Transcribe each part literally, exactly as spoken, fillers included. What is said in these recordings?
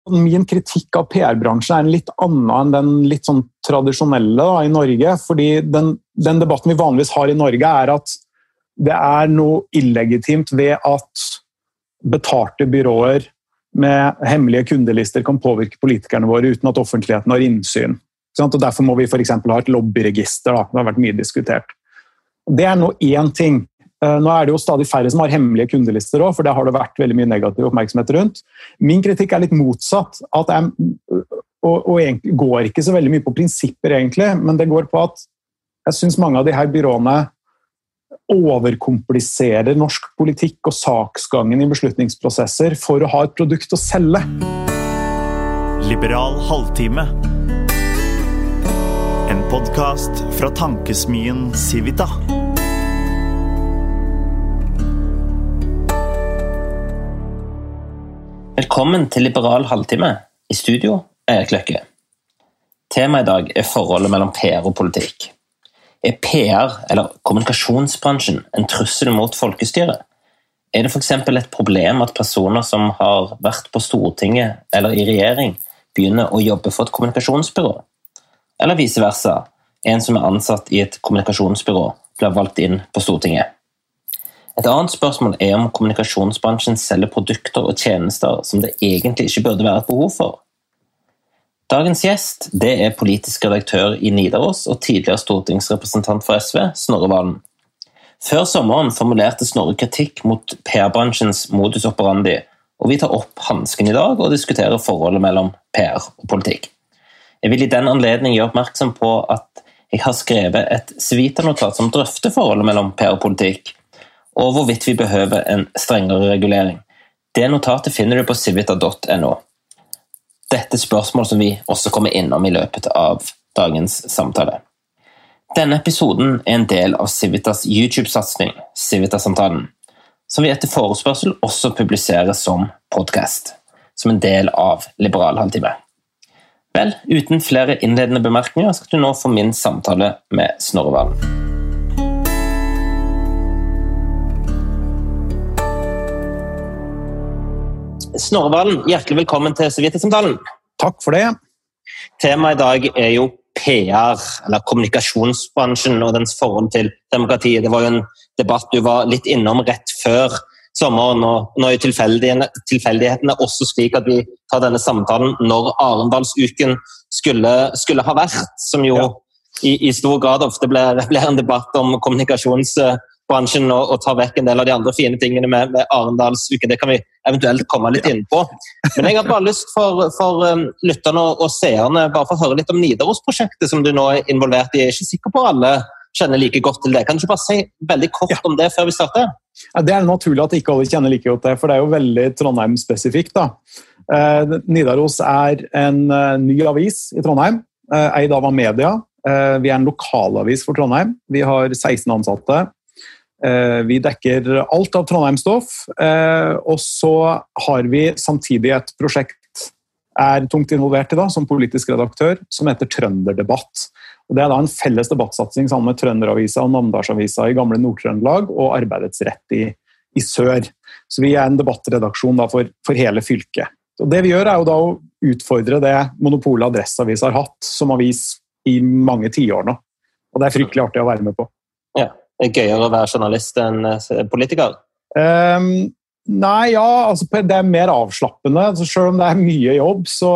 Min kritikk av P R-bransjen er en litt annen enn den litt sånn tradisjonelle da, i Norge, fordi den, den debatten vi vanligvis har i Norge er at det er noe illegitimt ved at betalte byråer med hemmelige kundelister kan påvirke politikerne våre uten at offentligheten har innsyn. Og derfor må vi for eksempel ha et lobbyregister, da. Det har vært mye diskutert. Det er nå én ting. Nå er det jo stadig færre som har hemmelige kundelister også, for det har det vært veldig mye negativ oppmerksomhet rundt. Min kritikk er litt motsatt, at jeg, og, og egentlig går ikke så veldig mye på prinsipper egentlig, men det går på at jeg synes mange av de her byråene overkompliserer norsk politikk og saksgangen i beslutningsprosesser for å ha et produkt å selge. Liberal halvtime. En podcast fra tankesmien Civita. Velkommen til Liberal halvtime. I studio er Erik Løkke. Temaet i dag er forholdet mellom P R og politikk. Er P R, eller kommunikasjonsbransjen, en trussel mot folkestyret? Er det for eksempel et problem at personer som har vært på Stortinget eller i regjering begynner å jobbe for et kommunikasjonsbyrå? Eller vice versa, en som er ansatt i et kommunikasjonsbyrå blir valgt inn på Stortinget? Et annet spørsmål er om kommunikasjonsbransjen selger produkter og tjenester som det egentlig ikke burde være et behov for. Dagens gjest, det er politisk redaktør i Nidaros og tidligere stortingsrepresentant for S V, Snorre Valen. Før sommeren formulerte Snorre kritikk mot P R-bransjens modus operandi, og vi tar opp hansken i dag og diskuterer forholdet mellom P R og politikk. Jeg vil i den anledning gjøre oppmerksom på at jeg har skrevet et Civita-notat som drøfter forholdet mellom P R og politikk, og hvorvidt vi behøver en strengere regulering. Det notatet finner du på civita punktum no. Dette er spørsmål som vi også kommer innom i løpet av dagens samtale. Denne episoden er en del av Civitas YouTube-satsning, Civita-samtalen, som vi etter forespørsel også publiserer som podcast, som en del av Liberal halvtime. Vel, uten flere innledende bemerkninger skal du nå få min samtale med Snorre Valen. Snorre Valen, hjertelig velkommen til Civita-samtalen. Takk for det. Temaet i dag er jo P R, eller kommunikasjonsbransjen og dens forhold til demokratiet. Det var jo en debatt du var litt innom rett før sommeren, og nå er tilfeldighetene også slik at vi tar denne samtalen når Arendalsuken skulle, skulle ha vært, som jo ja. i, i stor grad ofte blir, blir en debatt om kommunikasjonsbransjen og, og tar vekk en del av de andre fine tingene med, med Arendalsuken. Det kan vi eventuelt komme litt inn på. Men jeg har bare lyst for, for um, lytterne og, og seerne bare for å høre litt om Nidaros-prosjektet som du nå er involvert i. Jeg er ikke sikker på alle kjenner like godt til det. Kan du ikke bare si veldig kort ja. om det før vi starter? Ja, det er naturlig at ikke alle kjenner like godt det, for det er jo veldig Trondheim-spesifikt. da. Eh, Nidaros er en uh, ny avis i Trondheim, eh, eid av Amedia. Eh, vi er en lokalavis for Trondheim. Vi har seksten ansatte. Vi dekker alt av Trondheim-stoff, og så har vi samtidig et prosjekt, er tungt involvert i da, som politisk redaktør, som heter Trønderdebatt. Og det er da en felles debattsatsing sammen med Trønderavisa og Namdalsavisa i gamle Nord-Trøndelag og Arbeidets Rett i, i sør. Så vi er en debattredaksjon da, for, for hele fylket. Og det vi gjør er jo da å utfordre det monopolet Adresseavisa har hatt som avis i mange tiår nå. Og det er fryktelig artig å være med på. Ja. Det er gøyere å være journalist enn politiker? Um, nei, ja, altså, det er mer avslappende. Altså, selv om det er mye jobb, så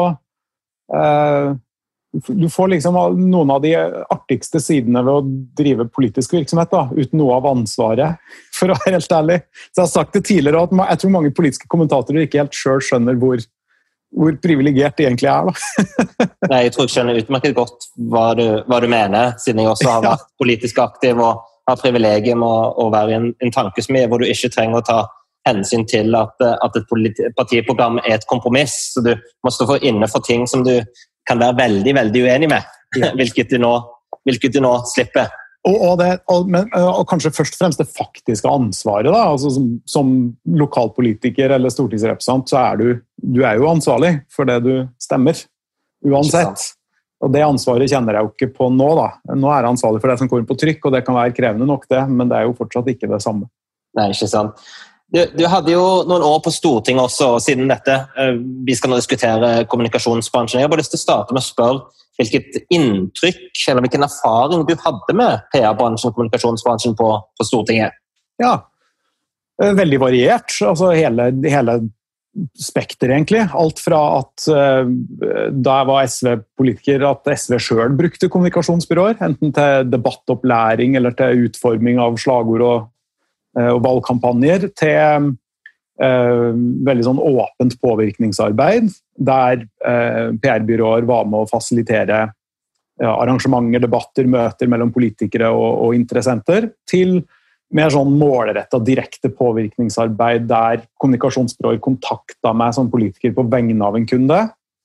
uh, du får liksom noen av de artigste sidene ved å drive politisk virksomhet, da, uten noe av ansvaret, for å være helt ærlig. Så jeg har sagt det tidligere, at jeg tror mange politiske kommentatorer ikke helt selv skjønner hvor, hvor privilegert de egentlig er. Da. Nei, jeg tror jeg skjønner utmerket godt hva du, hva du mener, siden jeg også har vært politisk aktiv og har privilegium å, å være i en, en tankesmie hvor du ikke trenger å ta hensyn til at, at et politi- partiprogram er et kompromiss, så du må stå for inne for ting som du kan være veldig, veldig uenig med, ja. hvilket, du nå, hvilket du nå slipper. Og, og, det, og, men, og kanskje først og fremst det faktiske ansvaret, da. Altså, som, som lokalpolitiker eller stortingsrepresentant, så er du, du er jo ansvarlig for det du stemmer, uansett. Og det ansvaret kjenner jeg jo ikke på nå da. Nå er jeg ansvarlig for det som kommer på trykk, og det kan være krevende nok det, men det er jo fortsatt ikke det samme. Nei, ikke sant. Du, du hadde jo noen år på Stortinget også, og siden dette, vi skal nå diskutere kommunikasjonsbransjen. Jeg har bare lyst til å starte med å spørre hvilket inntrykk, eller hvilken erfaring du hadde med P R-bransjen, kommunikasjonsbransjen på, på Stortinget? Ja, veldig variert. Altså hele, hele spekter egentlig. Alt fra at uh, da jeg var S V-politiker, at S V selv brukte kommunikasjonsbyråer, enten til debattopplæring eller til utforming av slagord og og valgkampanjer, til eh, veldig sånn åpent påvirkningsarbeid, der eh, P R-byråer var med å fasilitere ja, arrangementer, debatter, møter mellom politikere og, og interessenter, til mer sånn målrettet direkte påvirkningsarbeid, der kommunikasjonsbyråer kontakta meg som politiker på vegne av en kunde,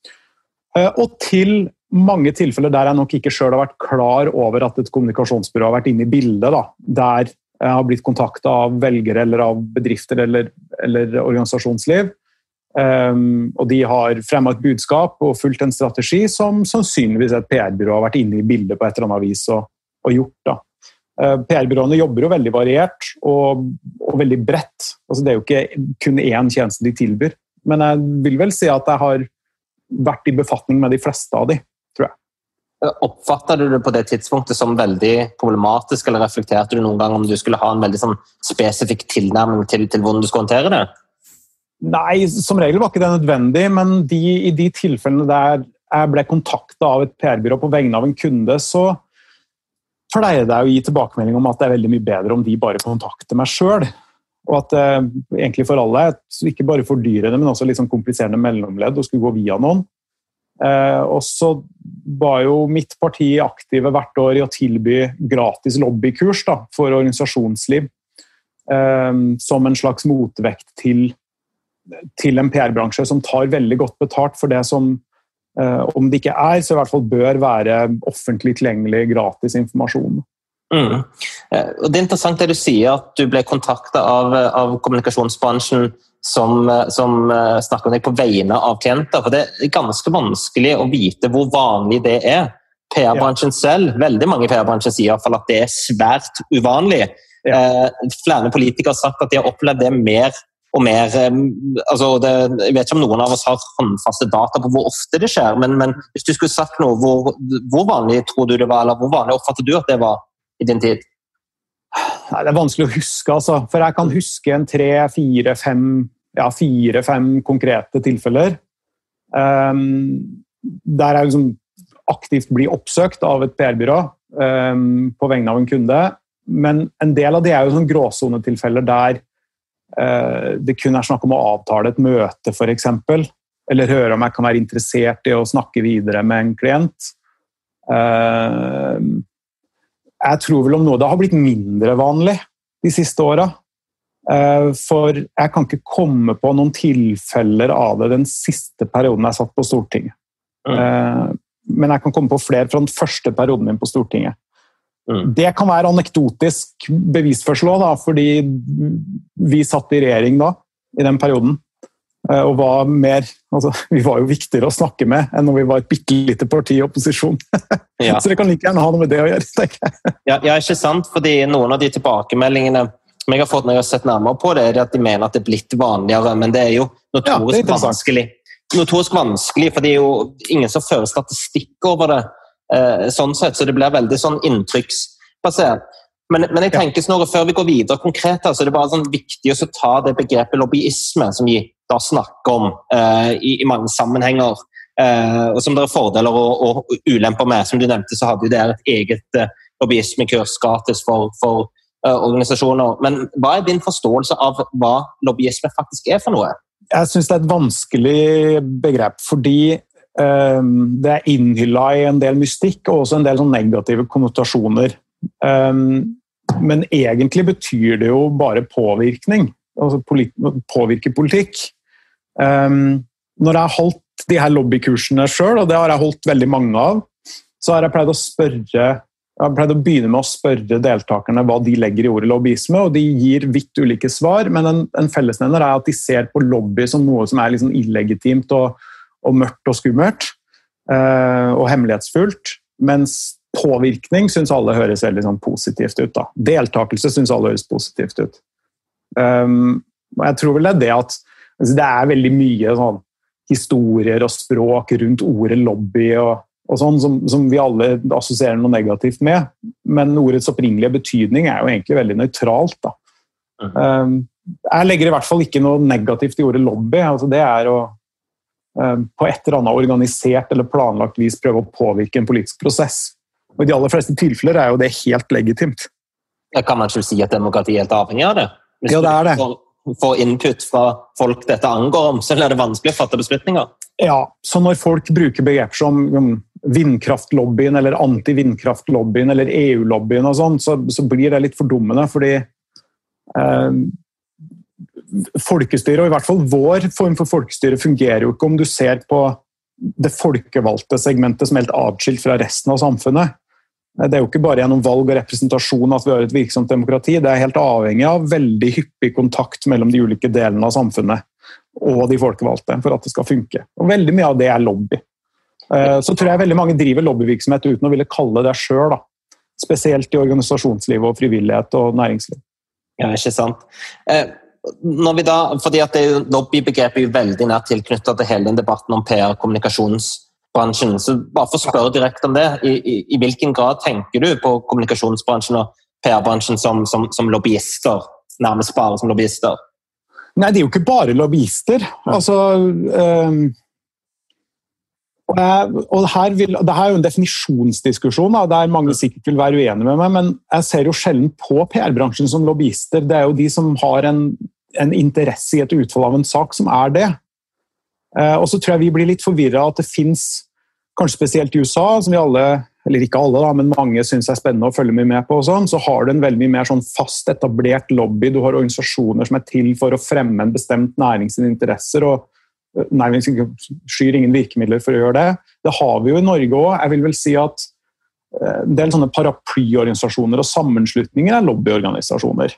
eh, og til mange tilfeller der jeg nok ikke selv har vært klar over at et kommunikasjonsbyrå har vært inne i bildet, da, der jeg har blitt kontaktet av velgere eller av bedrifter eller, eller organisasjonsliv. Um, og de har fremmet et budskap og fulgt en strategi som sannsynligvis et P R-byrå har vært inne i bildet på et eller annet vis og, og gjort. Da. Uh, P R-byråene jobber jo veldig variert og, og veldig bredt. Altså, det er jo ikke kun én tjeneste de tilbyr. Men jeg vil vel si at jeg har vært i befatning med de fleste av de, tror jeg. Oppfattet du det på det tidspunktet som veldig problematisk, eller reflekterte du noen gang om du skulle ha en veldig sånn spesifikk tilnærming til, til hvordan du skulle håndtere det? Nei, som regel var ikke det nødvendig, men de, i de tilfellene der jeg ble kontaktet av et P R-byrå på vegne av en kunde, så pleier det å gi tilbakemelding om at det er veldig mye bedre om de bare kontakter meg selv. Og at det egentlig for alle, ikke bare fordyrende, men også litt sånn kompliserende mellomledd å skulle gå via noen. Eh, og så var jo mitt parti aktive hvert år i å tilby gratis lobbykurs da, for organisasjonsliv eh, som en slags motvekt til, til en P R-bransje som tar veldig godt betalt for det som, eh, om det ikke er, så i hvert fall bør være offentlig tilgjengelig gratis informasjon. Mm. Og det er interessant det du sier, at du ble kontaktet av, av kommunikasjonsbransjen som, som snakker om deg på vegne av klienter, for det er ganske vanskelig å vite hvor vanlig det er. P R-bransjen selv, veldig mange P R-bransjer sier i hvert fall at det er svært uvanlig. Ja. Eh, flere politikere har sagt at de har opplevd det mer og mer, eh, altså det, jeg vet ikke om noen av oss har håndfaste data på hvor ofte det skjer, men, men hvis du skulle sagt noe, hvor, hvor vanlig tror du det var, eller hvor vanlig oppfattet du at det var i din tid? Nei, det er vanskelig å huske, altså. For jeg kan huske en tre, fire, fem, ja, fire, fem konkrete tilfeller um, der jeg liksom aktivt blir oppsøkt av et P R-byrå um, på vegne av en kunde. Men en del av det er jo sånn gråsonetilfeller der uh, det kun er snakk om å avtale et møte, for eksempel, eller høre om jeg kan være interessert i å snakke videre med en klient. Uh, Jeg tror vel om noe det har blitt mindre vanlig de siste årene. For jeg kan ikke komme på noen tilfeller av det den siste perioden jeg satt på Stortinget. Mm. Men jeg kan komme på flere fra den første perioden min på Stortinget. Mm. Det kan være anekdotisk bevisførsel også, da, fordi vi satt i regjering da, i den perioden. Og var mer, altså, vi var jo viktigere å snakke med enn når vi var et bittelite parti i opposisjon. Ja. Så det kan like gjerne ha noe med det å gjøre, tenker jeg. Ja, ja, ikke sant, fordi noen av de tilbakemeldingene som jeg har fått når jeg har sett nærmere på det, er at de mener at det er blitt vanligere, men det er jo notorisk ja, vanskelig. Notorisk vanskelig, for det er jo ingen som fører statistikk over det, eh, sånn sett, så det blir veldig sånn inntrykksbasert. Men, men jeg tenker snarere, før vi går videre konkret, så er det bare sånn viktig å ta det begrepet lobbyisme, som vi da snakker om eh, i, i mange sammenhenger, eh, og som det er fordeler og, og ulemper med. Som du nevnte, så hadde jo det et eget eh, lobbyismekurs gratis for, for eh, organisasjoner. Men hva er din forståelse av hva lobbyisme faktisk er for noe? Jeg synes det er et vanskelig begrep, fordi eh, det er innhyllet i en del mystikk, og også en del sånn negative konnotasjoner. Um, men egentlig betyr det jo bare påvirkning, altså polit- påvirke politikk. Um, når jeg har holdt de her lobbykursene selv, og det har jeg holdt veldig mange av, så har jeg pleid å spørre, jeg har pleid å begynne med å spørre deltakerne hva de legger i ordet lobbyisme, og de gir vidt ulike svar, men en, en fellesnevner er at de ser på lobby som noe som er liksom illegitimt og, og mørkt og skummelt, uh, og hemmelighetsfullt, mens påvirkning synes alle høres veldig sånn positivt ut. Da. Deltakelse synes alle høres positivt ut. Um, Jeg tror vel det er det at altså det er veldig mye sånn, historier og språk rundt ordet lobby og, og sånn, som, som vi alle assosierer noe negativt med. Men ordets opprinnelige betydning er jo egentlig veldig nøytralt. Da. Mm. Jeg legger i hvert fall ikke noe negativt i ordet lobby. Altså det er å på et eller annet organisert eller planlagt vis prøve å påvirke en politisk prosess. Og i de aller fleste tilfeller er jo det helt legitimt. Jeg kan man ikke si at demokrati er helt avhengig av det? Hvis ja, det er det. Får, får input fra folk dette angår om, så er det vanskelig å fatte beslutninger. Ja, så når folk bruker begreper som um, vindkraftlobbyen eller anti-vindkraftlobbyen eller E U-lobbyen og sånn, så, så blir det litt fordummende, fordi um, folkestyre, og i hvert fall vår form for folkestyre, fungerer jo ikke om du ser på det folkevalgte segmentet som er helt atskilt fra resten av samfunnet. Det er jo ikke bare gjennom valg og representasjon at vi har et virksomt demokrati, det er helt avhengig av veldig hyppig kontakt mellom de ulike delene av samfunnet og de folkevalgte for at det skal funke. Og veldig mye av det er lobby. Så tror jeg veldig mange driver lobbyvirksomhet uten å ville kalle det selv, da. Spesielt i organisasjonsliv og frivillighet og næringsliv. Ja, ikke sant. Eh, når vi da, fordi at det er jo, lobbybegrepet er jo veldig nært tilknyttet til hele den debatten om P R, kommunikasjonsbransjen, så bare for å spørre direkte om det, i, i, i hvilken grad tenker du på kommunikasjonsbransjen og P R-bransjen som, som, som lobbyister, nærmest bare som lobbyister? Nei, det er jo ikke bare lobbyister. Altså, um, og, jeg, og her vil, det her er jo en definisjonsdiskusjon, da, der mange sikkert vil være uenige med meg, men jeg ser jo sjelden på P R-bransjen som lobbyister. Det er jo de som har en, en interesse i et utfall av en sak som er det. Uh, og så tror jeg vi blir litt forvirret at det finnes, kanskje spesielt i U S A, som vi alle, eller ikke alle da, men mange synes er spennende å følge mye med på og sånn, så har du en veldig mye mer sånn fast etablert lobby. Du har organisasjoner som er til for å fremme en bestemt nærings interesser, og næringen skyr ingen virkemidler for å gjøre det. Det har vi jo i Norge også. Jeg vil vel si at en del sånne paraplyorganisasjoner og sammenslutninger er lobbyorganisasjoner.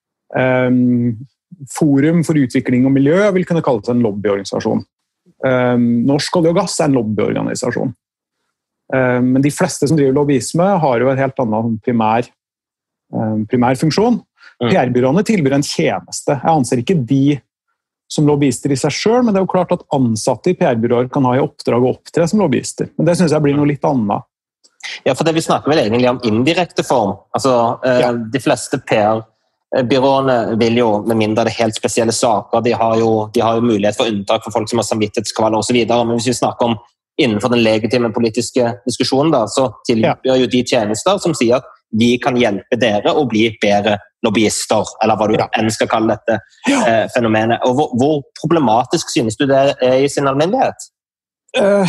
Um, Forum for utvikling og miljø vil kunne kalles en lobbyorganisasjon. Um, Norsk olje og gass er en lobbyorganisasjon. Um, men de fleste som driver lobbyisme har jo en helt annen primær, um, primær funksjon. Mm. P R-byråene tilbyr en tjeneste. Jeg anser ikke de som lobbyister i seg selv, men det er jo klart at ansatte i P R-byråer kan ha i oppdrag å opptre som lobbyister. Men det synes jeg blir noe litt annet. Ja, for det vi snakker vel egentlig om indirekte form. Altså, eh, ja. De fleste P R-byråene vil jo, med mindre det er helt spesielle saker, de har jo, de har jo mulighet for unntak for folk som har samvittighetskvaler og så videre, men hvis vi snakker om innenfor den legitime politiske diskusjonen, da, så tilbyr ja. jo de tjenester som sier at vi kan hjelpe dere å bli bedre lobbyister, eller hva du ja. enn skal kalle dette ja. eh, fenomenet. Og hvor, hvor problematisk synes du det er i sin alminnelighet? Uh,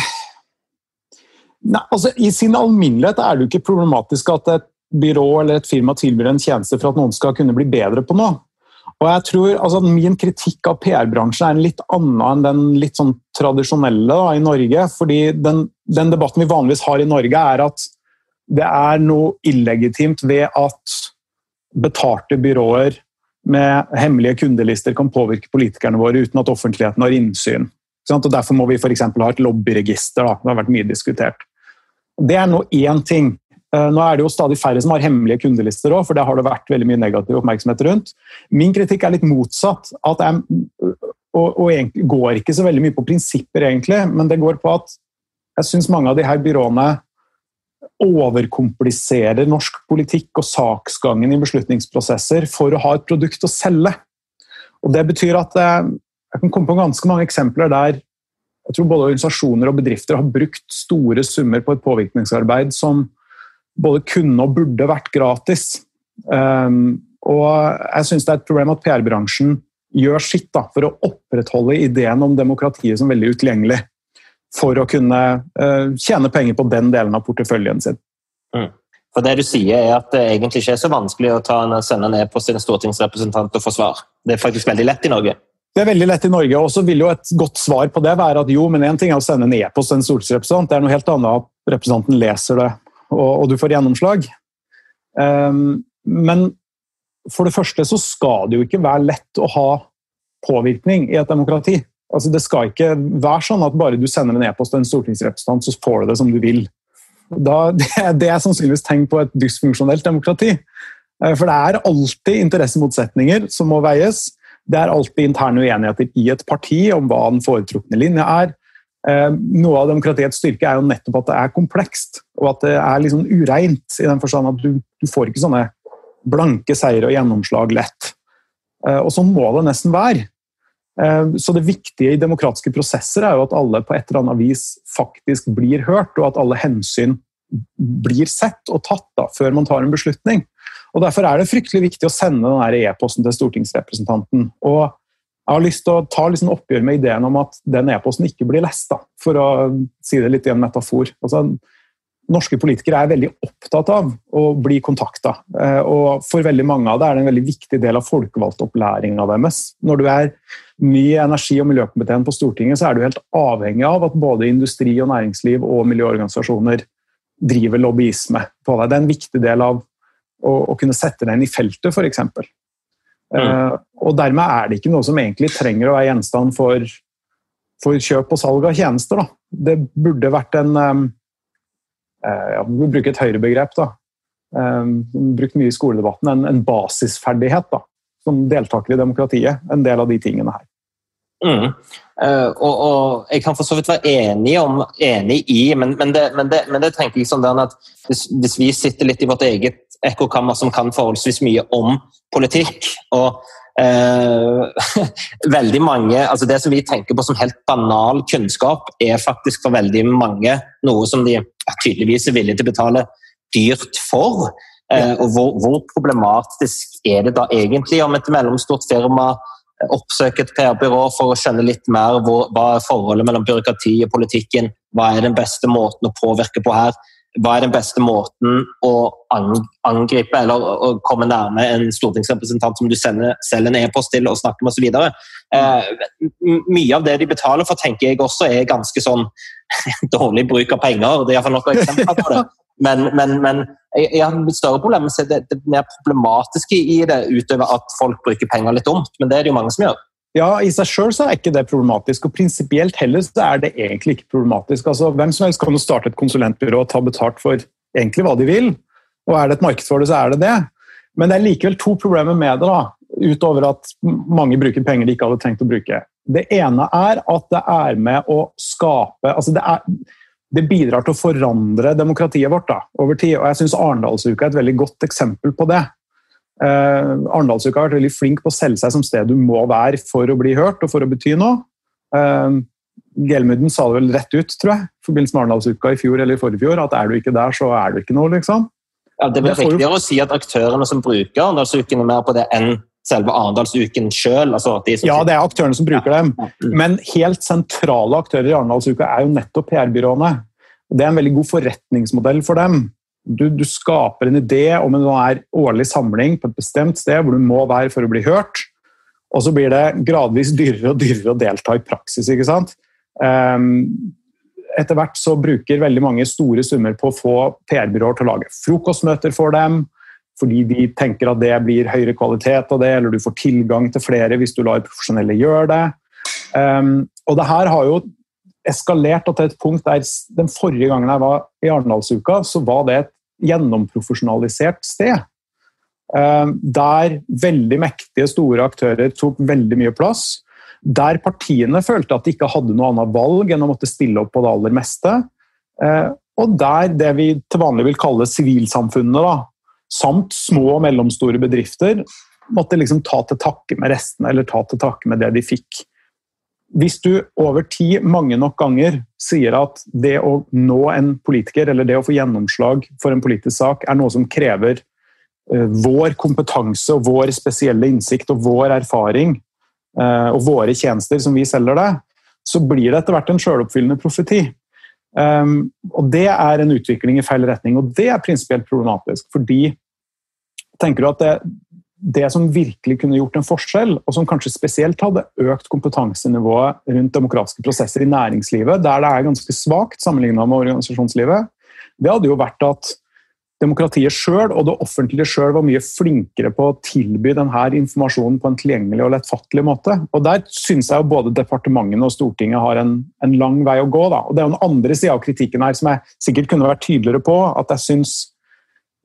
nei, altså i sin alminnelighet er det jo ikke problematisk at et byrå eller et firma tilbyr en tjeneste for at noen skal kunne bli bedre på noe. Og jeg tror altså, min kritikk av P R-bransjen er en litt annen enn den litt sånn tradisjonelle da, i Norge, fordi den, den debatten vi vanligvis har i Norge er at det er noe illegitimt ved at betalte byråer med hemmelige kundelister kan påvirke politikerne våre uten at offentligheten har innsyn. Og derfor må vi for eksempel ha et lobbyregister. Da. Det har vært mye diskutert. Det er nå én ting. Nå er det jo stadig færre som har hemmelige kundelister også, for det har det vært veldig mye negativ oppmerksomhet rundt. Min kritikk er litt motsatt, at jeg, og, og egentlig går ikke så veldig mye på prinsipper egentlig, men det går på at jeg synes mange av de her byråene overkompliserer norsk politikk og saksgangen i beslutningsprosesser for å ha et produkt å selge. Og det betyr at jeg kan komme på ganske mange eksempler der jeg tror både organisasjoner og bedrifter har brukt store summer på et påvirkningsarbeid som både kunne og burde vært gratis. Um, og jeg synes det er et problem at P R-bransjen gjør sitt da, for å opprettholde ideen om demokratiet som veldig utilgjengelig, for å kunne uh, tjene penger på den delen av porteføljen sin. Mm. For det du sier er at det egentlig ikke er så vanskelig å ta en, sende en e-post til en stortingsrepresentant og få svar. Det er faktisk veldig lett i Norge. Det er veldig lett i Norge, og så vil jo et godt svar på det være at jo, men en ting er å sende en e-post til en stortingsrepresentant, det er noe helt annet at representanten leser det, og, og du får gjennomslag. Um, men for det første så skal det jo ikke være lett å ha påvirkning i et demokrati. Altså det skal ikke være sånn at bare du sender en e-post til en stortingsrepresentant, så får du det som du vil. Da, det, det er sannsynligvis tegn på et dysfunksjonelt demokrati. For det er alltid interessemotsetninger som må veies. Det er alltid interne uenigheter i et parti om hva den foretrukne linje er. Noe av demokratiets styrke er jo nettopp at det er komplekst, og at det er liksom ureint, i den forstand at du, du får ikke sånne blanke seier og gjennomslag lett. Og sånn må det nesten være. Så det viktige i demokratiske prosesser er jo at alle på et eller annet vis faktisk blir hørt, og at alle hensyn blir sett og tatt da, før man tar en beslutning. Og derfor er det fryktelig viktig å sende denne e-posten til stortingsrepresentanten. Og jeg har lyst til å ta liksom oppgjør med ideen om at den e-posten ikke blir lest, da, for å si det litt i en metafor. Altså, norske politikere er veldig opptatt av å bli kontaktet, og for veldig mange av det er det en veldig viktig del av folkevalgtopplæringen av deres. Når du er ny energi- og miljøkompetent på Stortinget, så er du helt avhengig av at både industri og næringsliv og miljøorganisasjoner driver lobbyisme på deg. Det er en viktig del av å, å kunne sette deg inn i feltet, for eksempel. Mm. Uh, og dermed er det ikke noe som egentlig trenger å være gjenstand for, for kjøp og salg av tjenester. Da. Det burde vært en... Um, Ja, vi bruker et høyrebegrep da. Um, brukt mye i skoledebatten, en, en basisferdighet da, som deltaker i demokratiet, en del av de tingene her. Mm. Uh, og, og jeg kan for så vidt være enig, om, enig i, men, men, det, men, det, men det tenker jeg sånn der at hvis, hvis vi sitter litt i vårt eget ekkokammer som kan forholdsvis mye om politikk, og Uh, veldig mange, altså det som vi tenker på som helt banal kunnskap er faktisk for veldig mange noe som de ja, tydeligvis er villige til å betale dyrt for. Uh, og hvor, hvor problematisk er det da egentlig om et mellomstort firma oppsøker et P R-byrå for å skjønne litt mer hvor, hva er forholdet mellom byråkrati og politikken, hva er den beste måten å påvirke på her, hva er den beste måten å angripe eller å komme nærme en stortingsrepresentant som du sender selv en e-post til og snakker med og så videre. Eh, mye av det de betaler for, tenker jeg også er ganske sånn dårlig bruk av penger. Det er i hvert fall noen eksempler på det. Men, men, men jeg, jeg har et større problem med å se det, det mer problematiske i det utover at folk bruker penger litt dumt, men det er det jo mange som gjør. Ja, i seg selv så er ikke det problematisk, og prinsipielt heller så er det egentlig ikke problematisk. Altså, hvem som helst kan jo starte et konsulentbyrå og ta betalt for egentlig hva de vil, og er det et marked for det, så er det det. Men det er likevel to problemer med det da, utover at mange bruker penger de ikke hadde tenkt å bruke. Det ene er at det er med å skape, altså det, er, det bidrar til å forandre demokratiet vårt da, over tid, og jeg synes Arendalsuka er et veldig godt eksempel på det. Uh, Arendalsuka har vært veldig flink på å selge seg som sted du må være for å bli hørt og for å bety noe. Uh, Gelmuden sa det vel rett ut, tror jeg, i forbindelse med Arendalsuka i fjor eller i forrige fjor, at er du ikke der, så er du ikke noe, liksom. Ja, det er vel riktigere å si at aktørene som bruker Arendalsuken er mer på det enn selve Arendalsuken selv. Altså de som ja, det er aktørene som bruker dem. Men helt sentrale aktører i Arendalsuka er jo nettopp P R-byråene. Det er en veldig god forretningsmodell for dem. Du, du skaper en idé om en årlig samling på et bestemt sted hvor du må være for å bli hørt, og så blir det gradvis dyrere og dyrere å delta i praksis, ikke sant? Um, etter hvert så bruker veldig mange store summer på å få P R-byråer til å lage frokostmøter for dem, fordi de tenker at det blir høyere kvalitet av det, eller du får tilgang til flere hvis du lar profesjonelle gjøre det. Um, og det her har jo eskalert til et punkt der den forrige gangen jeg var i Arendalsuka, så var det et gjennomprofesjonalisert sted, der veldig mektige, store aktører tok veldig mye plass, der partiene følte at de ikke hadde noe annet valg enn å måtte stille opp på det aller meste, og der det vi til vanlig vil kalle sivilsamfunnet, da, samt små og mellomstore bedrifter, måtte liksom ta til takke med restene, eller ta til takke med det de fikk. Hvis du over tid mange nok ganger sier at det å nå en politiker eller det å få gjennomslag for en politisk sak er noe som krever uh, vår kompetanse og vår spesielle innsikt og vår erfaring uh, og våre tjenester som vi selger det, så blir det etter hvert en selvoppfyllende profeti. Um, og det er en utvikling i feil retning, og det er prinsipielt problematisk, fordi tenker du at det det som virkelig kunne gjort en forskjell, og som kanskje spesielt hadde økt kompetansenivået rundt demokratiske prosesser i næringslivet, der det er ganske svagt sammenlignet med organisasjonslivet, det hadde jo vært at demokratiet selv og det offentlige selv var mye flinkere på å tilby denne informasjonen på en tilgjengelig og lettfattelig måte. Og der synes jeg jo både departementene og Stortinget har en, en lang vei å gå. Da. Og det er jo en andre side av kritikken her som jeg sikkert kunne vært tydeligere på, at jeg synes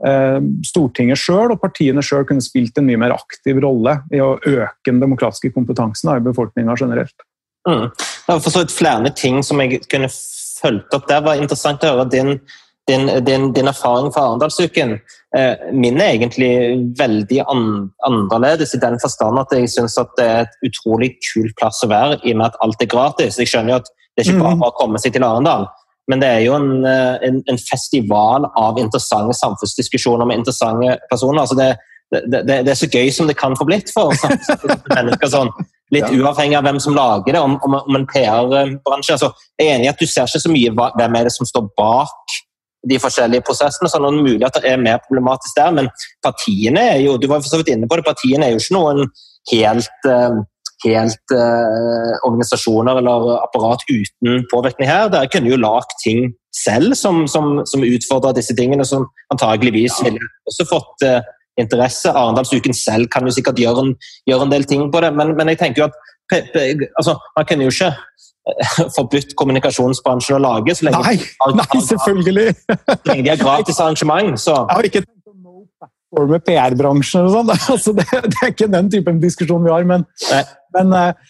Stortinget selv og partiene selv kunne spilt en mye mer aktiv rolle i å øke den demokratiske kompetansen i befolkningen generelt. Mm. Det var for så vidt flere ting som jeg kunne følge opp der. Det var interessant å høre din, din, din, din erfaring fra Arendalsuken. Min er egentlig veldig an, annerledes i den forstand at jeg synes at det er et utrolig kul plass å være i og med at alt er gratis. Jeg skjønner jo at det er ikke bare å komme seg til Arendal, men det er jo en, en, en festival av interessante samfunnsdiskusjoner med interessante personer. Altså det, det, det, det er så gøy som det kan få blitt for mennesker, sånn, litt uavhengig av hvem som lager det, om, om, om en P R-bransje. Altså, jeg er enig i at du ser ikke så mye hvem er det som står bak de forskjellige prosessene, så noen muligheter er mer problematisk der, men partiene er jo, du var for så vidt inne på det, partiene er jo ikke noen helt... helt eh, organisasjoner eller apparat uten påvirkning her. Der kunne jo lagt ting selv som, som, som utfordrer disse tingene, som antageligvis ville også fått eh, interesse. Arendalsuken selv kan jo sikkert gjøre en, gjøre en del ting på det, men, men jeg tenker jo at pe, pe, altså, man kan jo ikke eh, forbudt kommunikasjonsbransjen å lage så lenge, nei, har, nei, har, selvfølgelig. Så lenge de har gratis arrangement. Så. Jeg har ikke tenkt å nå platform med P R-bransjen og sånn. Altså, det, det er ikke den typen diskusjon vi har, men Men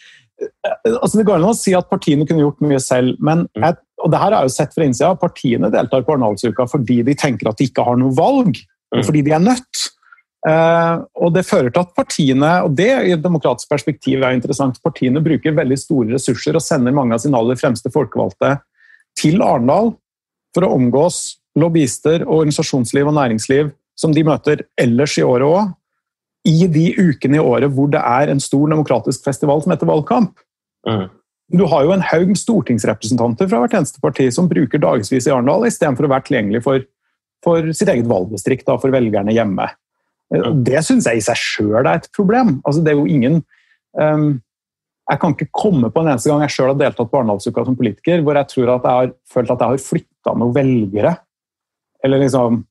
altså det går an å si at partiene kunne gjort mye selv, men jeg, og det her har jeg jo sett fra innsida, partiene deltar på Arendalsuka fordi de tenker at de ikke har noe valg, og fordi de er nødt. Uh, og det fører til at partiene, og det i et demokratisk perspektiv er interessant, partiene bruker veldig store ressurser og sender mange av sine aller fremste folkevalgte til Arendal for å omgås lobbyister, organisasjonsliv og næringsliv som de møter ellers i året også, i de ukene i året hvor det er en stor demokratisk festival som heter valgkamp. Mm. Du har jo en haug stortingsrepresentanter fra hvert eneste parti som bruker dagsvis i Arendal i stedet for å være tilgjengelig for, for sitt eget valgdistrikt, da, for velgerne hjemme. Mm. Det synes jeg i seg selv er et problem. Altså, det er jo ingen... Um, jeg kan ikke komme på en eneste gang jeg selv har deltatt på Arendalsuka som politiker, hvor jeg tror at jeg har følt at jeg har flyttet noen velgere, eller liksom...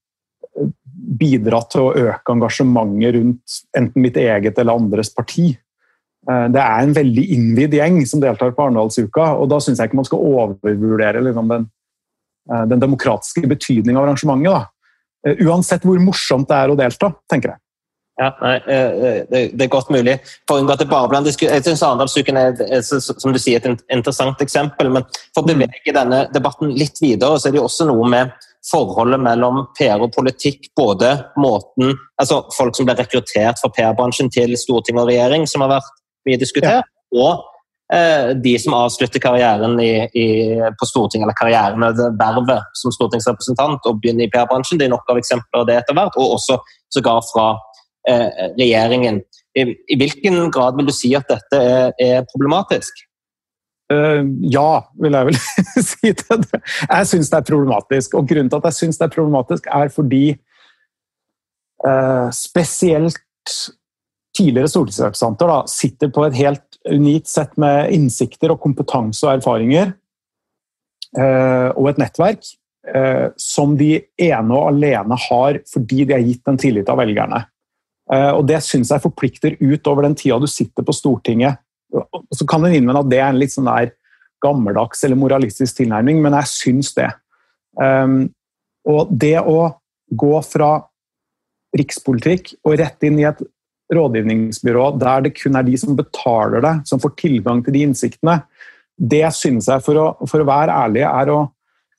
bidratt til å øke engasjementet rundt enten mitt eget eller andres parti. Det er en veldig innvidd gjeng som deltar på Arendalsuka, og da synes jeg ikke man skal overvurdere liksom, den, den demokratiske betydningen av arrangementet. Da. Uansett hvor morsomt det er å delta, tenker jeg. Ja, nei, det er godt mulig. For å unngå at det bare blant diskusjoner. Jeg synes Arendalsuken er, som du sier, et interessant eksempel, men for å bevege denne debatten litt videre, så er det jo også noe med forholdet mellom P R og politikk, både måten, altså folk som ble rekruttert fra P R-bransjen til storting og regjering, som har vært mye diskutert, ja. og eh, de som avslutter karrieren i, i, på storting, eller karrieren og vervet som stortingsrepresentant og begynner i P R-bransjen. Det er nok av eksempler av det etter hvert, og også sågar fra eh, regjeringen. I, I hvilken grad vil du si at dette er, er problematisk? Uh, ja, vil jeg vel si til det. Jeg synes det er problematisk, og grunnen til at jeg synes det er problematisk er fordi uh, spesielt tidligere stortingsrepresentanter da, sitter på et helt unikt sett med innsikter og kompetanse og erfaringer uh, og et nettverk uh, som de ene og alene har fordi de har gitt en tillit av velgerne. Uh, og det synes jeg forplikter ut over den tida du sitter på Stortinget. Så kan en innvende at det er en litt sånn der gammeldags eller moralistisk tilnærming, men jeg synes det. Um, og det å gå fra rikspolitikk og rett inn i et rådgivningsbyrå der det kun er de som betaler det, som får tilgang til de innsiktene, det synes jeg, for å, for å være ærlig, er å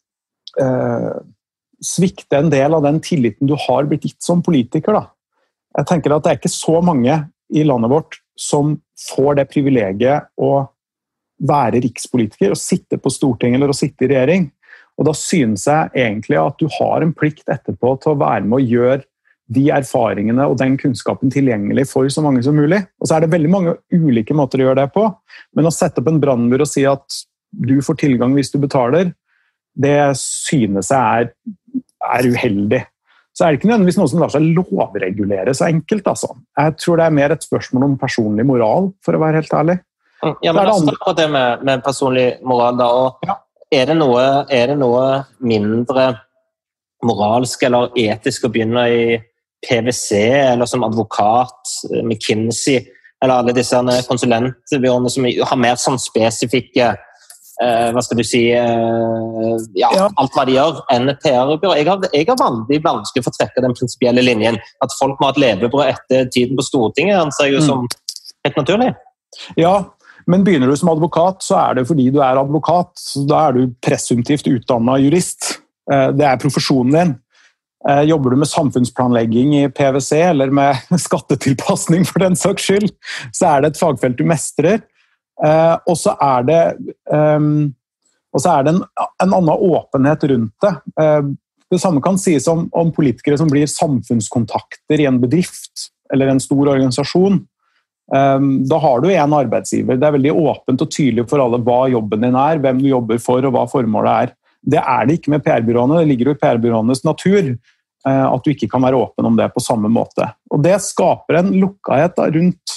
uh, svikte en del av den tilliten du har blitt gitt som politiker. Da. Jeg tenker at det er ikke så mange i landet vårt som får det privilegiet å være rikspolitiker og sitte på Stortinget eller å sitte i regjering. Og da synes jeg egentlig at du har en plikt etterpå til å være med og gjøre de erfaringene og den kunnskapen tilgjengelig for så mange som mulig. Og så er det veldig mange ulike måter å gjøre det på, men å sette opp en brannmur og si at du får tilgang hvis du betaler, det synes jeg er, er uheldig. Så er det ikke nødvendigvis noe som lar seg lovregulere så enkelt. Altså. Jeg tror det er mer et spørsmål om personlig moral, for å være helt ærlig. Ja, men la oss snakke på det med, med personlig moral da, og ja. er, det noe, er det noe mindre moralsk eller etisk å begynne i P V C, eller som advokat, McKinsey, eller alle disse konsulentbyråene som har mer sånn spesifikke eh, hva skal du si, eh, ja, Ja. alt hva de gjør, enn et P R-byrå. Jeg har, jeg har veldig vanskelig for å trekke den prinsipielle linjen, at folk må ha et levebrød etter tiden på Stortinget, anser jeg jo som helt naturlig. Ja, men begynner du som advokat, så er det fordi du er advokat. Så da er du presumptivt utdannet jurist. Eh, Det er profesjonen din. Eh, Jobber du med samfunnsplanlegging i P V C, eller med skattetilpasning for den saks skyld, så er det et fagfelt du mestrer. Eh, Og så er det, ehm, og så er det en, en annen åpenhet rundt det. Eh, Det samme kan sies om, om politikere som blir samfunnskontakter i en bedrift, eller en stor organisasjon. Um, da har du en arbeidsgiver. Det er veldig åpent og tydelig for alle hva jobben din er, hvem du jobber for og hva formålet er. Det er det ikke med P R-byråene. Det ligger jo i P R-byråenes natur uh, at du ikke kan være åpen om det på samme måte. Og det skaper en lukkahet da, rundt,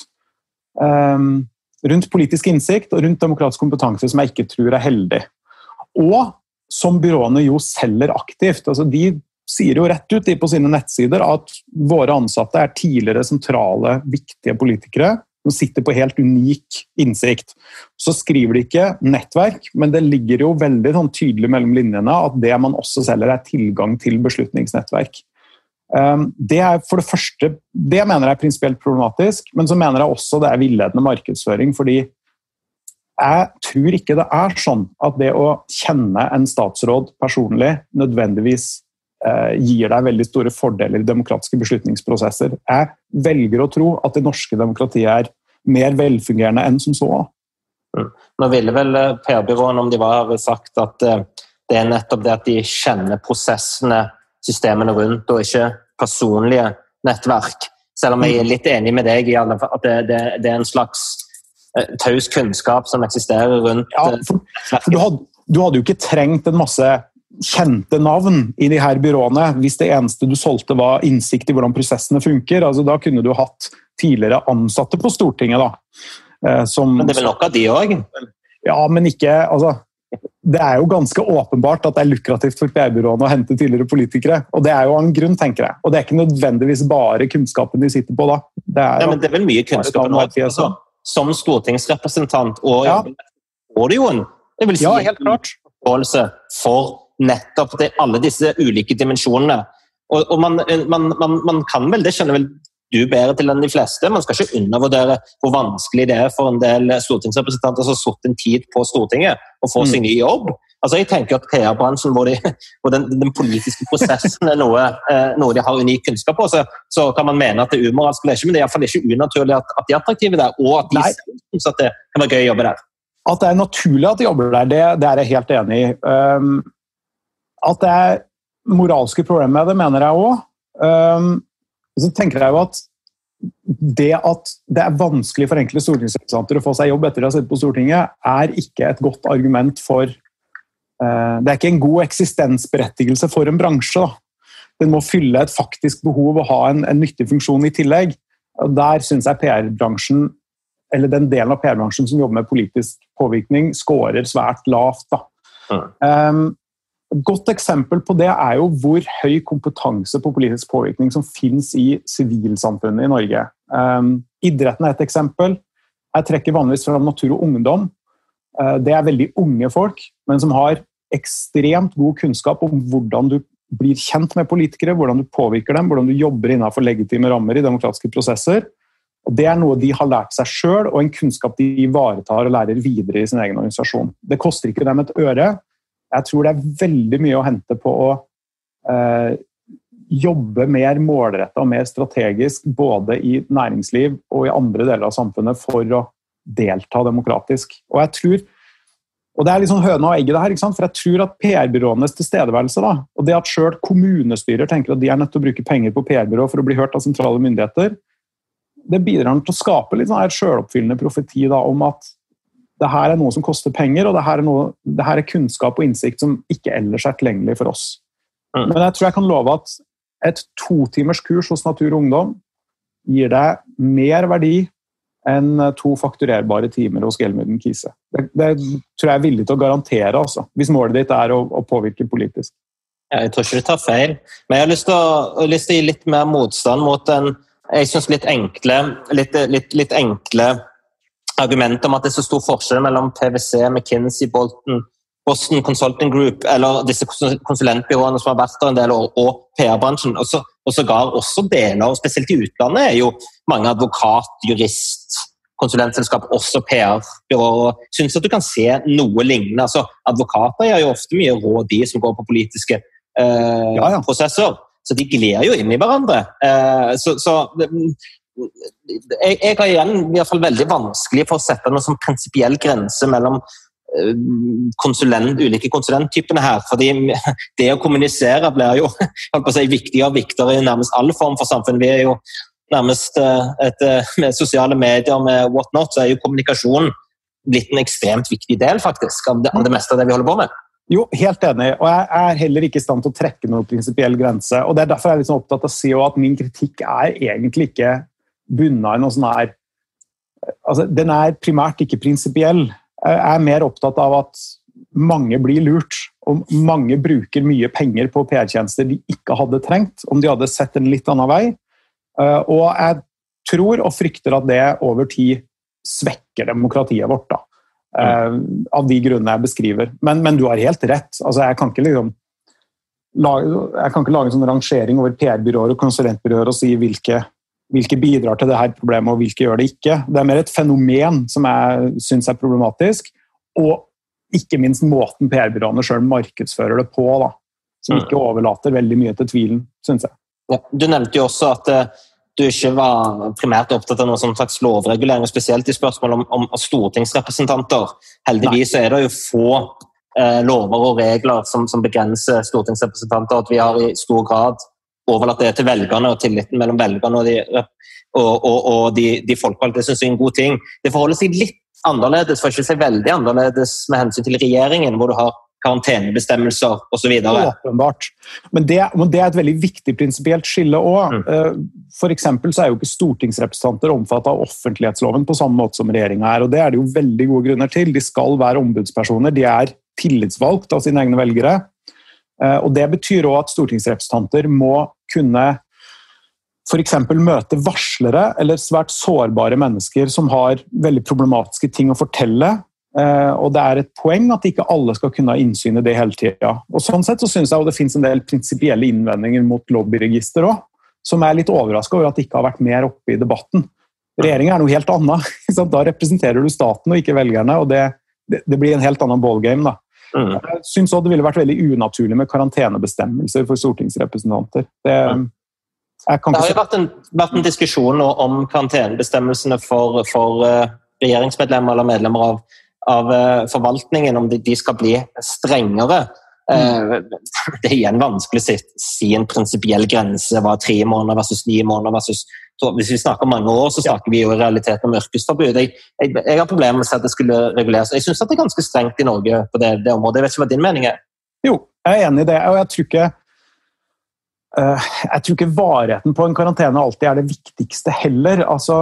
um, rundt politisk innsikt og rundt demokratisk kompetanse som jeg ikke tror er heldig. Og som byråene jo selger aktivt. Altså, de sier jo rett ut på sine nettsider at våre ansatte er tidligere sentrale, viktige politikere som sitter på helt unik innsikt. Så skriver de ikke nettverk, men det ligger jo veldig sånn, tydelig mellom linjene at det man også selger er tilgang til beslutningsnettverk. Det er for det første, det mener jeg er prinsipielt problematisk, men så mener jeg også det er villedende markedsføring, fordi jeg tror ikke det er sånn at det å kjenne en statsråd personlig nødvendigvis gir deg veldig store fordeler i demokratiske beslutningsprosesser. Jeg velger å tro at det norske demokratiet er mer velfungerende enn som så. Mm. Nå ville vel P R-byråene, om de var, sagt at det er nettopp det at de kjenner prosessene, systemene rundt, og ikke personlige nettverk. Selv om jeg er litt enig med deg i alle fall, at det, det, det er en slags taus kunnskap som eksisterer rundt. Ja, for, for du, hadde, du hadde jo ikke trengt en masse kjente navn i de her byråene hvis det eneste du solgte var innsikt i hvordan prosessene funker. Altså, da kunne du hatt tidligere ansatte på Stortinget. Da, som, men det er vel nok av de også? Ja, men ikke... Altså, det er jo ganske åpenbart at det er lukrativt for P R-byråene å hente tidligere politikere. Og det er jo en grunn, tenker jeg. Og det er ikke nødvendigvis bare kunnskapen de sitter på da. Det er, ja, men det er vel mye kunnskap nå. Altså, som stortingsrepresentant og ja. Og det jo en, jeg vil si, ja, helt klart. Forståelse for nettopp det, alle disse ulike dimensjonene. Og, og man, man, man, man kan vel, det skjønner vel du bedre til enn de fleste, man skal ikke undervurdere hvor vanskelig det er for en del stortingsrepresentanter som har suttet en tid på Stortinget og får seg ny jobb. Altså jeg tenker at P R-bransjen, hvor, de, hvor den, den politiske prosessen er noe, eh, noe de har unik kunnskap på, så, så kan man mene at det er umoralsk eller ikke, men det er i hvert fall ikke unaturlig at, at de er attraktive der, og at de synes at det kan være gøy å jobbe der. At det er naturlig at de jobber der, det, det er jeg helt enig i. Um, at det er moralske problemer med det, mener jeg også. Um, så tenker jeg jo at det at det er vanskelig for enkelte stortingsrepresentanter å få seg jobb etter å ha sittet på Stortinget, er ikke et godt argument for uh, det er ikke en god eksistensberettigelse for en bransje. Da. Den må fylle et faktisk behov og ha en, en nyttig funksjon i tillegg. Og der synes jeg P R-bransjen, eller den delen av P R-bransjen som jobber med politisk påvirkning, scorer svært lavt. Da. Mm. Um, Et godt eksempel på det er jo hvor høy kompetanse på politisk påvirkning som finnes i sivilsamfunnet i Norge. Um, idretten er et eksempel. Jeg trekker vanligvis fram Natur og Ungdom. Uh, det er veldig unge folk, men som har ekstremt god kunnskap om hvordan du blir kjent med politikere, hvordan du påvirker dem, hvordan du jobber innenfor legitime rammer i demokratiske prosesser. Og det er noe de har lært seg selv, og en kunnskap de ivaretar og lærer videre i sin egen organisasjon. Det koster ikke dem et øre. Jeg tror det er veldig mye å hente på å eh, jobbe mer målrettet og mer strategisk både i næringsliv og i andre deler av samfunnet for å delta demokratisk. Og jeg tror, og det er liksom høna og egget det her, ikke sant? For jeg tror at P R-byråenes tilstedeværelse, da, og det at selv kommunestyrer tenker at de er nødt til å bruke penger på P R-byrå for å bli hørt av sentrale myndigheter, det bidrar til å skape litt sånn her selvoppfyllende profeti da, om at det her er noe som koster penger, og det her er, noe, det her er kunnskap og innsikt som ikke ellers er tilgjengelig for oss. Mm. Men jeg tror jeg kan love at et to timers kurs hos Natur og Ungdom gir deg mer verdi enn to fakturerbare timer hos Gelmuden Kise. Det, det tror jeg er villig til å garantere, altså, hvis målet ditt er å, å påvirke politisk. Ja, jeg tror ikke du tar feil, men jeg har lyst til å, har lyst til å gi litt mer motstand mot den, jeg synes litt enkle, litt, litt, litt enkle argumentet om at det er så stor forskjell mellom P V C, McKinsey, Bolton, Boston Consulting Group, eller disse konsulentbyråene som har vært der en del år, og P R-bransjen, og så, og så gar også deler, spesielt i utlandet, er jo mange advokat, jurist, konsulentselskap, også P R-byråer. Synes at du kan se noe lignende. Altså, advokater gjør jo ofte mye råd, de som går på politiske eh, ja, ja. prosesser, så de glir jo inn i hverandre. Eh, så, så jeg, jeg har igjen i hvert fall veldig vanskelig for å sette noen sånn prinsipiell grense mellom konsulent, ulike konsulenttypene her, fordi det å kommunisere blir jo holdt på å si, viktigere og viktigere i nærmest all form for samfunn. Vi er jo nærmest et, med sosiale medier, med whatnot, så er jo kommunikasjon blitt en ekstremt viktig del faktisk av det, av det meste av det vi holder på med. Jo, helt enig, og jeg er heller ikke i stand til å trekke noen prinsipiell grense, og det er derfor jeg er litt sånn opptatt av å si at min kritikk er egentlig ikke bunnet i noe sånn her, altså den er primært ikke prinsipiell. Jeg er mer opptatt av at mange blir lurt, og mange bruker mye penger på P R-tjenester de ikke hadde trengt, om de hadde sett en litt annen vei. Og jeg tror og frykter at det over tid svekker demokratiet vårt, da. Mm. Av de grunnene jeg beskriver. Men, men du har helt rett. Altså, jeg kan ikke liksom lage, jeg kan ikke lage en sånn rangering over P R-byråer og konsulentbyråer og si hvilke hvilke bidrar til det her problemet og hvilke gjør det ikke. Det er mer et fenomen som jeg synes er problematisk, og ikke minst måten P R-byråene selv markedsfører det på, da, som ikke overlater veldig mye til tvilen, synes jeg. Ja, du nevnte jo også at uh, du ikke var primært opptatt av noen sånn slags lovregulering, spesielt i spørsmål om, om stortingsrepresentanter. Heldigvis er det jo få uh, lover og regler som, som begrenser stortingsrepresentanter, at vi har i stor grad overlatt det til velgerne og tilliten mellom velgerne og de, og, og, og de, de folkevalgte. Det synes jeg er en god ting. Det forholder seg litt annerledes, for ikke å si veldig annerledes med hensyn til regjeringen, hvor du har karantenebestemmelser og så videre. Åpenbart. Men det, men det er et veldig viktig prinsipielt skille også. Mm. For eksempel så er jo ikke stortingsrepresentanter omfattet av offentlighetsloven på samme måte som regjeringen er, og det er det jo veldig gode grunner til. De skal være ombudspersoner, de er tillitsvalgt av sine egne velgere. Og det betyr også at stortingsrepresentanter må kunne for eksempel møte varslere eller svært sårbare mennesker som har veldig problematiske ting å fortelle, og det er et poeng at ikke alle skal kunne ha innsyn i det hele tiden. Og sånn sett så synes jeg at det finnes en del prinsipielle innvendinger mot lobbyregister også, som er litt overrasket over at det ikke har vært mer oppe i debatten. Regjeringen er noe helt annet. Da representerer du staten og ikke velgerne, og det, det, det blir en helt annen ballgame da. Mm. Jeg synes også det ville vært veldig unaturlig med karantenebestemmelser for stortingsrepresentanter. Det, jeg kan det har jo vært en, vært en diskusjon om karantenebestemmelsene for, for uh, regjeringsmedlemmer eller medlemmer av, av uh, forvaltningen, om de, de skal bli strengere. Mm. Uh, det er igjen vanskelig å si en prinsipiell grense, var tre måneder versus ni måneder versus så hvis vi snakker mange år, så snakker vi jo i realiteten om yrkesforbud. Jeg, jeg, jeg har problemer med å si at det skulle reguleres. Jeg synes at det er ganske strengt i Norge på det, det området. Jeg vet ikke hva din mening er. Jo, jeg er enig i det, og jeg tror ikke uh, jeg tror ikke varheten på en karantene alltid er det viktigste heller. Altså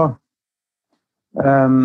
um,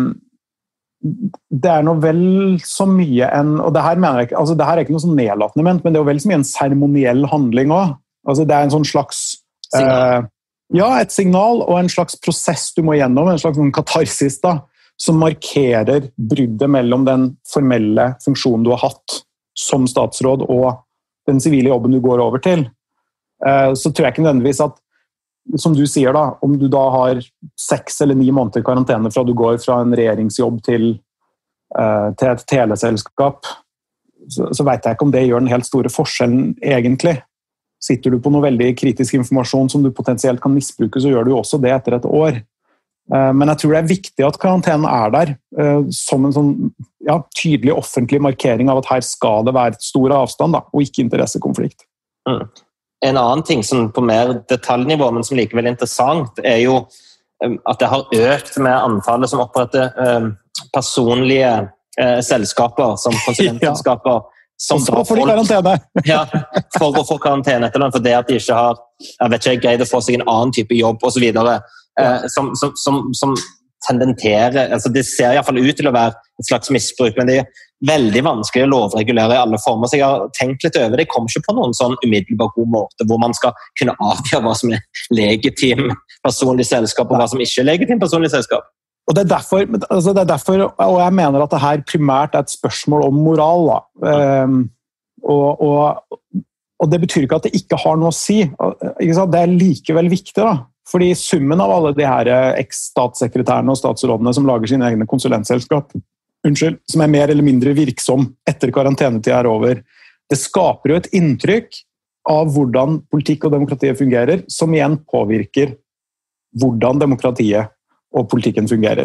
det er noe vel så mye en, og det her mener jeg ikke, altså det her er ikke noe sånn nedlatende ment, men det er jo vel så mye en seremoniell handling også. Altså det er en sånn slags uh, ja, et signal og en slags prosess du må gjennom, en slags katarsis da, som markerer bruddet mellom den formelle funksjonen du har hatt som statsråd og den sivile jobben du går over til. Så tror jeg ikke nødvendigvis at, som du sier da, om du da har seks eller ni måneder karantene fra du går fra en regjeringsjobb til, til et teleselskap, så, så vet jeg ikke om det gjør den helt store forskjellen egentlig. Sitter du på noe veldig kritisk informasjon som du potensielt kan misbruke, så gjør du også det etter et år. Men jeg tror det er viktig at karantenen er der, som en sånn, ja, tydelig offentlig markering av at her skal det være stor avstand, da, og ikke interessekonflikt. Mm. En annen ting som på mer detaljnivå, men som likevel er interessant, er jo at det har økt med antallet som oppretter personlige selskaper, som konsulentselskaper, ja. Som så får de karantene. Ja, for å få karantene etter den, for det at de ikke har, jeg vet ikke, greid å få seg en annen type jobb og så videre, eh, som, som, som, som tendenterer, altså det ser i hvert fall ut til å være et slags misbruk, men det er veldig vanskelig å lovregulere i alle former, så jeg har tenkt litt over det. Jeg kommer ikke på noen sånn umiddelbar god måte hvor man skal kunne avgjøre hva som er legitim personlig selskap og hva som ikke er legitim personlig selskap. Og det er, derfor, altså det er derfor, og jeg mener at det her primært er et spørsmål om moral. Da. Um, og, og, og det betyr ikke at det ikke har noe å si. Ikke sant? Det er likevel viktig, da. Fordi summen av alle de her eks-statssekretærene og statsrådene som lager sine egne konsulentselskap, unnskyld, som er mer eller mindre virksom etter karantenetid er over, det skaper jo et inntrykk av hvordan politikk og demokratiet fungerer, som igjen påvirker hvordan demokratiet og politikken fungerer.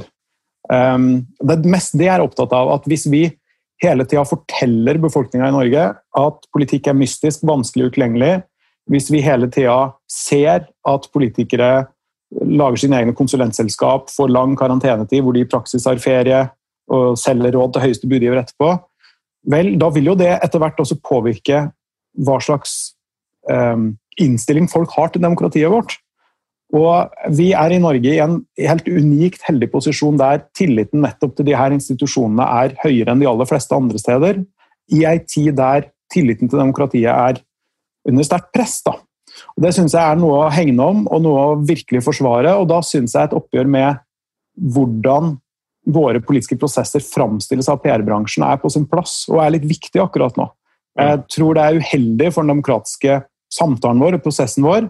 Um, det meste de er opptatt av at hvis vi hele tiden forteller befolkningen i Norge at politikk er mystisk, vanskelig utilgjengelig, hvis vi hele tiden ser at politikere lager sine egne konsulentselskap, får lang karantenetid hvor de i praksis har ferie og selger råd til høyeste budgiver etterpå, vel, da vil jo det etter hvert også påvirke hva slags um, innstilling folk har til demokratiet vårt. Og vi er i Norge i en helt unikt heldig posisjon der tilliten nettopp til de her institusjonene er høyere enn de aller fleste andre steder, i en tid der tilliten til demokratiet er under sterkt press. Da. Og det synes jeg er noe å hegne om, og noe å virkelig forsvare, og da synes jeg et oppgjør med hvordan våre politiske prosesser framstilles av P R-bransjen er på sin plass, og er litt viktig akkurat nå. Jeg tror det er uheldig for den demokratiske samtalen vår og prosessen vår,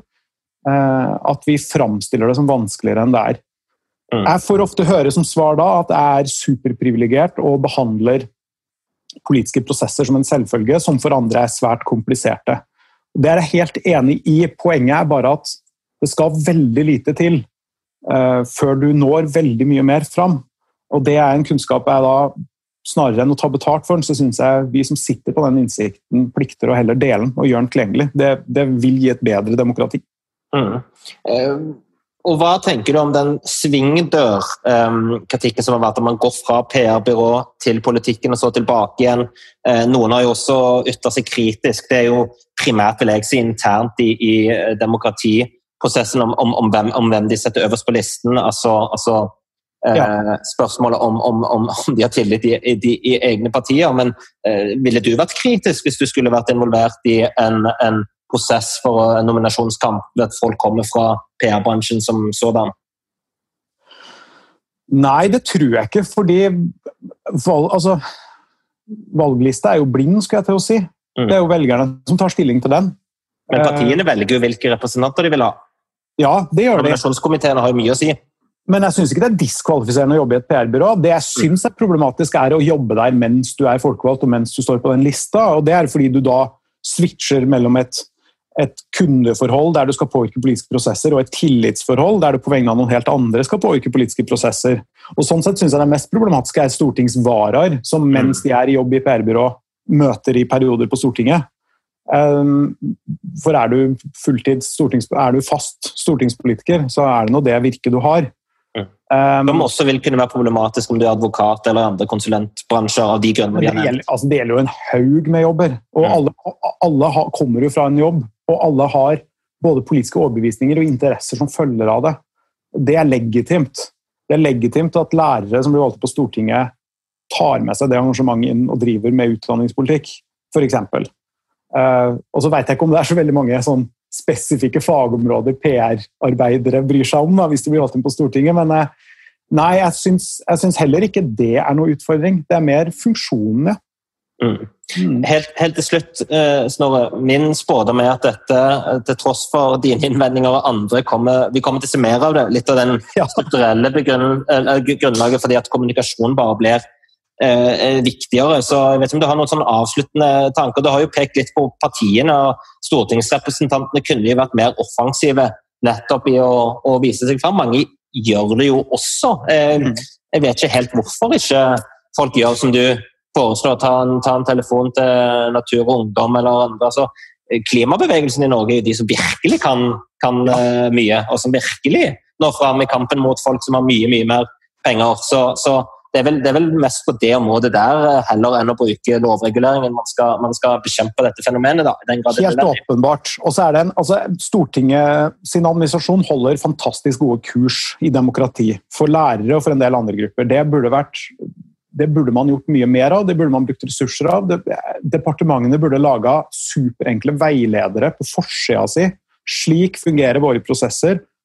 at vi framstiller det som vanskeligere enn det er. Mm. Jeg får ofte høre som svar da at jeg er superprivilegert og behandler politiske prosesser som en selvfølge, som for andre er svært kompliserte. Det er jeg helt enig i. Poenget er bare at det skal veldig lite til uh, før du når veldig mye mer fram. Og det er en kunnskap jeg da, snarere enn å ta betalt for den, så synes jeg vi som sitter på den innsikten plikter å heller dele den og gjøre den tilgjengelig. Det, det vil gi et bedre demokrati. Mm. Uh, og hva tenker du om den svingdør-kritikken um, som har vært at man går fra P R-byrå til politikken og så tilbake igjen? Uh, noen har jo også ytret seg kritisk. Det er jo primært, vil jeg si, internt i, i demokratiprosessen om, om, om, hvem, om hvem de setter øverst på listen. Altså, altså uh, ja. Spørsmålet om, om, om, om de har tillit i, i, i egne partier. Men uh, ville du vært kritisk hvis du skulle vært involvert i en, en prosess for en nominasjonskamp ved at folk kommer fra P R-bransjen som sådan? Nei, det tror jeg ikke, fordi valg, altså, valglista er jo blind, skal jeg til å si. Mm. Det er jo velgerne som tar stilling til den. Men partiene uh, velger jo hvilke representanter de vil ha. Ja, det gjør de. Nominasjonskomiteene har jo mye å si. Men jeg synes ikke det er diskvalifiserende å jobbe i et P R-byrå. Det jeg synes er problematisk er å jobbe der mens du er folkevalgt og mens du står på den lista, og det er fordi du da switcher mellom et et kundeforhold der du skal påvirke politiske prosesser, og et tillitsforhold der du på vegne av noen helt andre skal påvirke politiske prosesser. Og sånn sett synes jeg det mest problematiske er stortingsvarer, som mens de er i jobb i P R-byrå, møter i perioder på Stortinget. For er du fulltids stortings, er du fast stortingspolitiker, så er det nå det virket du har. Um, Som også vil kunne være problematisk om du er advokat eller andre konsulentbransjer av de grunner vi har nevnt. Det, altså, det gjelder jo en haug med jobber, og alle, alle har, kommer jo fra en jobb, og alle har både politiske overbevisninger og interesser som følger av det. Det er legitimt. Det er legitimt at lærere som blir valgt på Stortinget tar med seg det engasjementet inn og driver med utdanningspolitikk, for eksempel. Uh, og så vet jeg ikke om det er så veldig mange sånn spesifikke fagområder P R-arbeidere bryr seg om da, hvis de blir valgt inn på Stortinget, men uh, nei, jeg syns, jeg syns heller ikke det er noe utfordring. Det er mer funksjonen, ja. Mm. Mm. Helt, helt til slutt, uh, Snorre, min spådom er at dette, til tross for dine innvendinger og andre, kommer, vi kommer til å se mer av det. Litt av den strukturelle begrunn, uh, grunnlaget fordi at kommunikasjon bare blir er viktigere, så jeg vet ikke om du har noen sånne avsluttende tanker. Du har jo pekt litt på partiene, og stortingsrepresentantene kunne jo vært mer offensive nettopp i å, å vise seg frem. Mange gjør det jo også. Jeg vet ikke helt hvorfor ikke folk gjør som du foreslår, ta en, ta en telefon til Natur og Ungdom eller andre. Altså, klimabevegelsen i Norge er jo de som virkelig kan, kan ja. mye, og som virkelig når frem i kampen mot folk som har mye, mye mer penger. Så, så Det er, vel, det er vel mest på det området der, heller enn å bruke lovreguleringen. Man skal, man skal bekjempe dette fenomenet. Da, i den grad Helt det åpenbart. Og så er det en, altså, Stortinget sin administrasjon holder fantastisk gode kurs i demokrati for lærere og for en del andre grupper. Det burde, vært, det burde man gjort mye mer av, det burde man brukt ressurser av. Det, departementene burde laget superenkle veiledere på forsida si. Slik fungerer våre prosesser.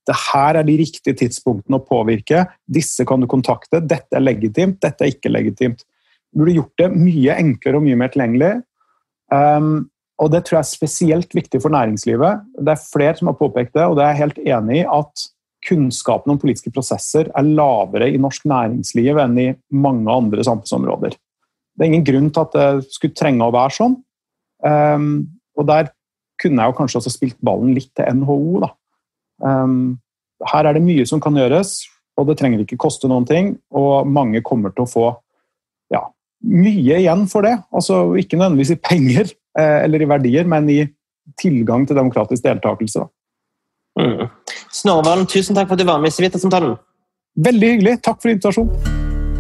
det her er de riktige tidspunktene å påvirke, disse kan du kontakte, dette er legitimt, dette er ikke legitimt. Du burde gjort det mye enklere og mye mer tilgjengelig, um, og det tror jeg er spesielt viktig for næringslivet. Det er flere som har påpekt det, og det er jeg helt enig i at kunnskapen om politiske prosesser er lavere i norsk næringsliv enn i mange andre samfunnsområder. Det er ingen grunn til at det skulle trenge å være sånn, um, og der kunne jeg jo kanskje også spilt ballen litt til N H O. Da. Um, her er det mye som kan gjøres, og det trenger ikke koste noen ting, og mange kommer til å få ja, mye igjen for det. Altså ikke nødvendigvis i penger eh, eller i verdier, men i tilgang til demokratisk deltakelse. Mm. Snorre Valen, tusen takk for at du var med i Civita-samtalen. Veldig hyggelig. Takk for invitasjonen.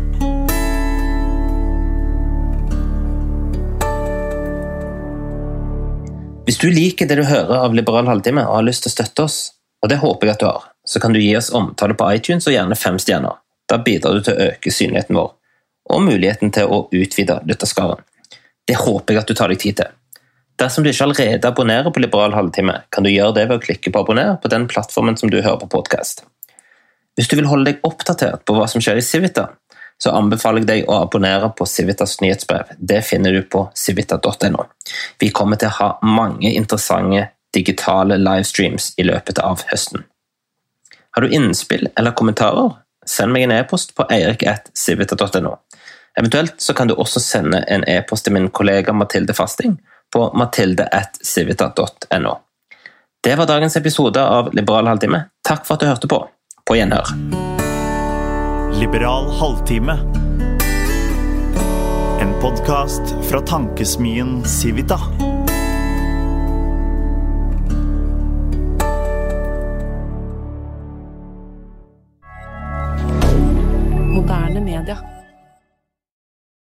Hvis du liker det du hører av Liberal halvtime og har lyst til å støtte oss, og det håper jeg at du har, så kan du gi oss omtale på iTunes og gjerne fem stjerner. Da bidrar du til å øke synligheten vår, og muligheten til å utvide lytterskaren. Det håper jeg at du tar deg tid til. Dersom du ikke allerede abonnerer på Liberal halvtime, kan du gjøre det ved å klikke på abonner på den plattformen som du hører på podcast. Hvis du vil holde deg oppdatert på hva som skjer i Civita, så anbefaler jeg deg å abonnere på Civitas nyhetsbrev. Det finner du på civita punktum no. Vi kommer til å ha mange interessante digitale livestreams i løpet av høsten. Har du innspill eller kommentarer? Send meg en e-post på eirik at civita punktum no. Eventuelt så kan du også sende en e-post til min kollega Mathilde Fasting på mathilde at civita punktum no. Det var dagens episode av Liberal halvtime. Takk for at du hørte på. På gjenhør. Liberal halvtime. En podcast fra tankesmien Civita.